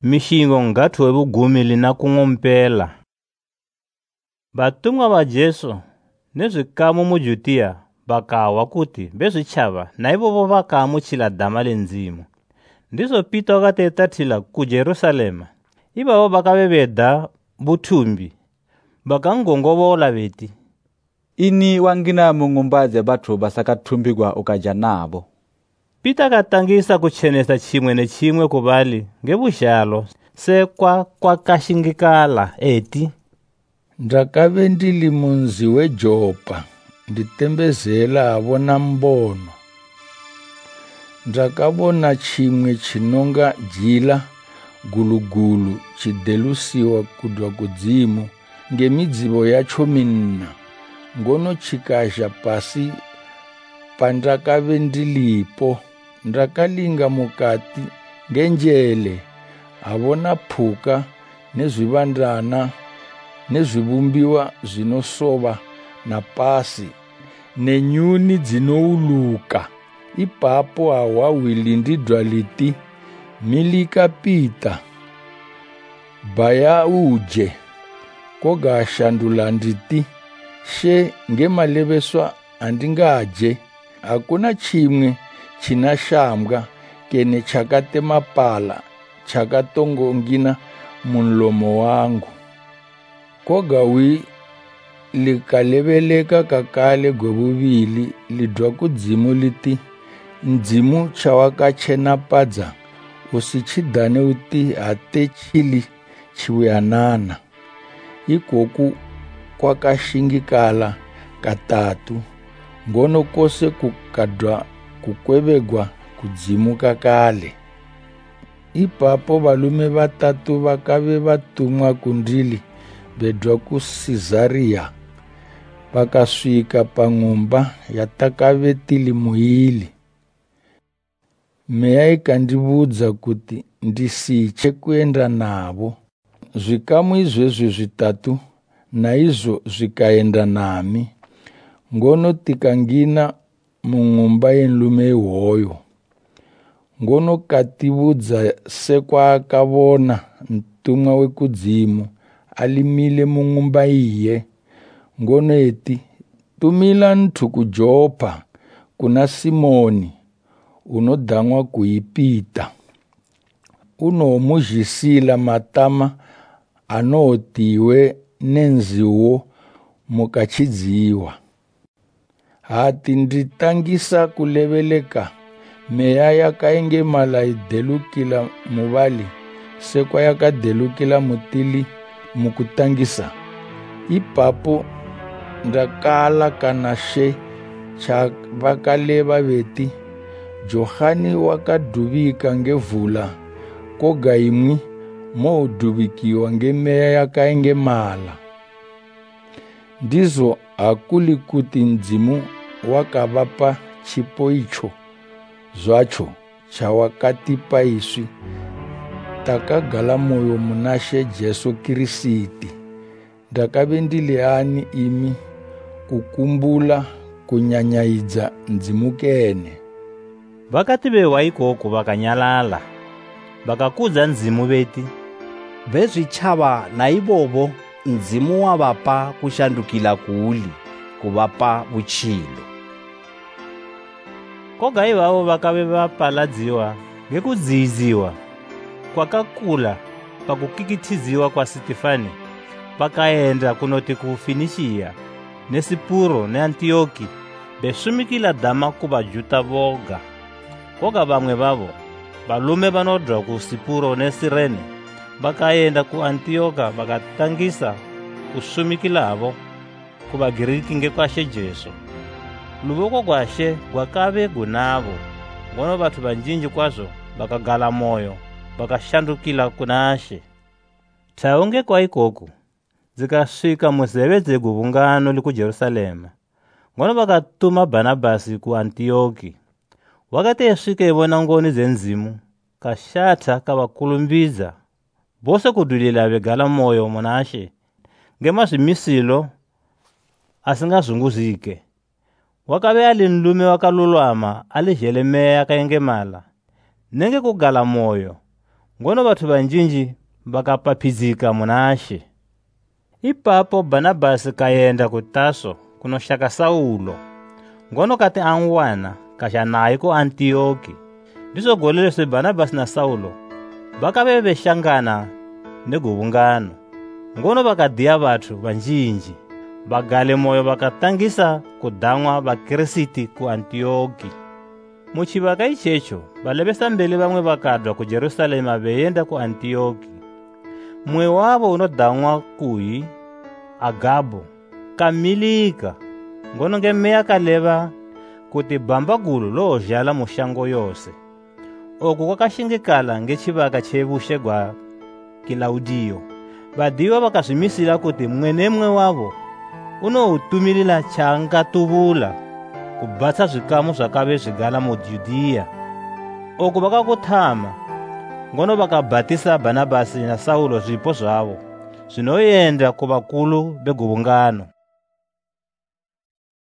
mishingo ngathiwe vugumi lina kungompela. Vatumwa va Jesu nezvikamu muJudiya vakawa kuti vezvichava naivovo vakamuchila dama lenzimu. Ndizo Pita wakatetathila ku Jerusalema. Ivavo vakave veda buthumbi vakangongovola veti, ini wangina mung'umba dze bathu basakathumbikwa ukaja navo. Pita akatangisa kuchenesa chimwe nechimwe kuvali ngevuxalo sekwa kwakashingikala eti, ndakave ndili munzi weJopa nditembezela avona mbono. Ndakavona chimwe chinonga jila gulugulu chidelusiwa kudwa kudzimu ngemidzivo yacho minna, ngono chikazha pasi pandakave ndilipo. Ndakalinga mukati ngenjele avona phuka nezvivandana nezvivumbiwa zvinosova napasi nenyuni dzinouluka. Ipapo awawili ndidwa liti, milika Pita, baya uje. Koga ashandula nditi, she ngemaleveswa andingaje. Hakuna chimwe chinashambwa kene chakatema pala chakatongongina munlomo wangu. Koga wi likaleveleka kakale gwevuvili lidwa kudzimu liti, ndzimu chawakachenapadzwa usichidhane uti hate chili chiuyanana. Ikoku kwakashingikala katatu, ngono kose kukadwa kukwevegwa kudzimu kakale. Ipapo valume vatatu vakave vatumwa kundili vedwa ku Sizaria. Vakasvika pang'umba yatakave tili muili. Meya ikandivudza kuti ndisiche kuenda navo. Zvikamu izvezvi zvitatu naizvo zvikaenda nami, ngono tikangina mung'umba yenlume ihoyo. Ngono kativudza sekwaakavona mtumwa wekudzimu alimile mung'umba iye, ngono eti, tumila nthu kuJopa kuna Simoni unodang'wa kuipita. Unomuzhisila matama anotiwe nenziwo mukachidziwa. Hati nditangisa kuleveleka, meya yakaengemala idelukila muvali sekwa yakadelukila mutili mukutangisa. Ipapo ndakala kana she chavakaleva veti, Johani wakadhuvika ngevula, koga imwi moudhuvikiwa ngemeya yakaengemala. Ndizo hakuli kuti ndzimu wakavapa chipo icho zvacho chawakatipa iswi takagala moyo munashe Jesu Krisiti. Ndakave ndili ani imi kukumbula kunyanyaidza ndzimu kene. Vakati vewa ikoko vakanyalala, vakakudza ndzimu veti, vezvichava naivovo ndzimu wavapa kushandukila kuuli kuvapa uchilo. Koga ivavo vakave vapaladziwa ngekudziiziwa kwakakula pakukikithiziwa kwa Sitifani. Vakaenda kunoti ku Finishiya neSipuro neAntioki besumikila dama ku Vajuta voga. Koga vamwe vavo valume vanodwa ku Sipuro neSirene vakaenda ku Antioka vakatangisa kusumikila avo ku Vagiriki ngekwashe Jesu. Luvoko kwashe gwakave gunavo, ngono vathu vanjinji kwazvo vakagala moyo vakashandukila kunashe. Thaunge kwa ikoku dzikasvika muzeve dzeguvungano liku Jerusalema, ngono vakatuma Bhanabhasi ku Antioki. Wakati esvika ivona ngoni dzenzimu, kashatha kavakulumbidza vose kudulila vegala moyo munashe ngemazvimisilo asingazunguzike. Wakave ali nlume wakalulama ali Jelemeya akaengemala nenge kugala moyo, ngono vathu vanjinji vakapaphidzika munashe. Ipapo Barnabasi kayenda ku Taso kunoxaka Saulo, ngono kati an'wana kaxa naye ku Antioki. Ndizo gole leswi Barnabasi na Saulo vakave vexangana ne guvungano, ngono vakadiya vathu vanjinji. Vagale moyo vakatangisa ku dan'wa vaKristi ku Antioki. Muchivaka ichecho valevesambeli vamwe vakadwa ku Jerusalema veyenda ku Antioki. Mwe wavo unodan'wa kuyi Agabo kamilika, ngono ngemeya kaleva kuti bambagulu loozhala mushango yose. Oku kwakaxingikala ngechivaka chevushe gwa Kilaudiyo. Vadiwa vakazvimisila kuti mwenemwe wavo unoutumilila changatuvula kubatsa zvikamu zvakave zvigala mu Judhiya. Oku vakakuthama, ngono vakabhatisa Barnabasi na Saulo zvipo zvavo zvinoyenda ku vakulu veguvungano.